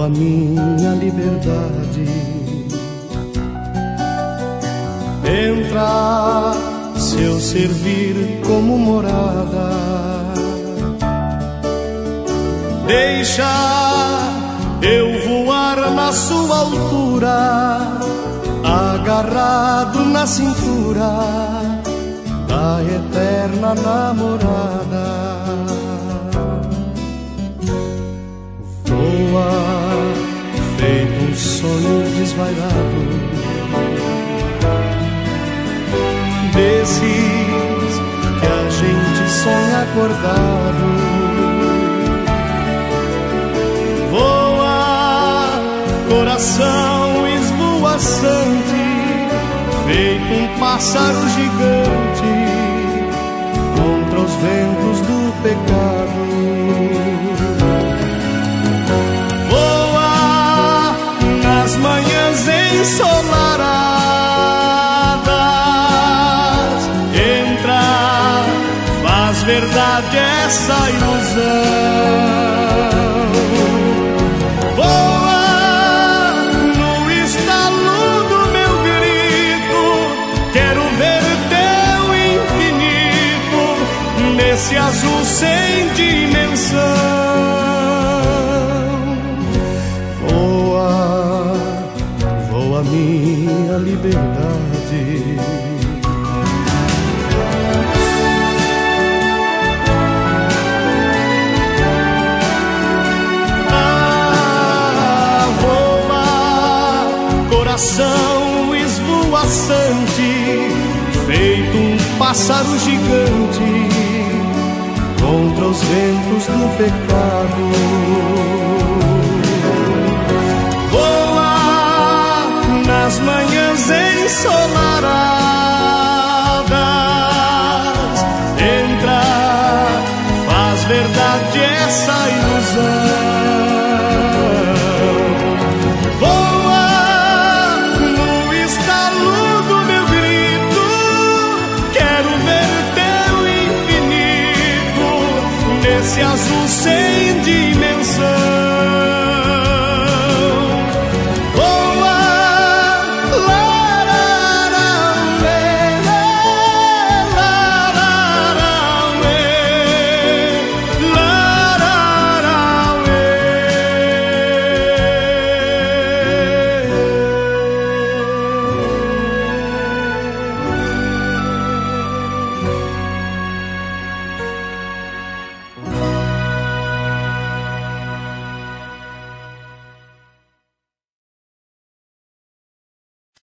voa minha liberdade. Entra se eu servir como morada, deixa eu voar na sua altura, agarrado na cintura da eterna namorada. Voa feito um sonho desvairado, desses que a gente sonha acordado. Voa, coração esvoaçante, feito um pássaro gigante contra os ventos do pecado. Voa nas manhãs ensolaradas, entra, faz verdade essa ilusão. Esse azul sem dimensão. Voa, voa minha liberdade. Ah, voa, coração esvoaçante, feito um pássaro gigante contra os ventos do pecado. Voa nas manhãs ensolaradas, entra, faz verdade essa ilusão. Voa no estalo do meu grito, quero ver teu infinito, esse azul sem